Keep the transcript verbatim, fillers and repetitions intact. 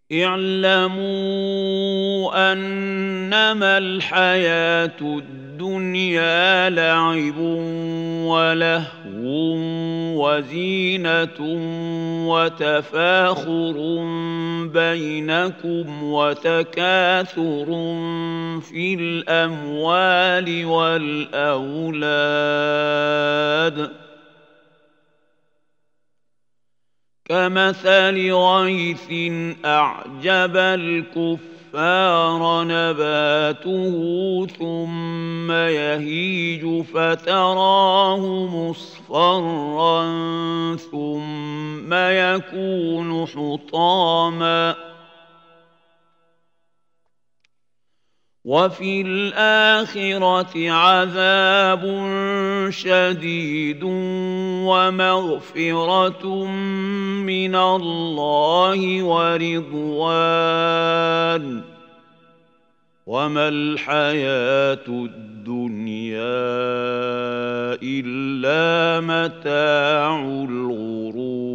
اعلموا أنما الحياة الدنيا لعب ولهو وزينة وتفاخر بينكم وتكاثر في الأموال والأولاد كمثل غيث أعجب الكفار نباته ثم يهيج فتراه مصفرا ثم يكون حطاما وفي الآخرة عذاب شديد ومغفرة من الله ورضوان وما الحياة الدنيا إلا متاع الغرور.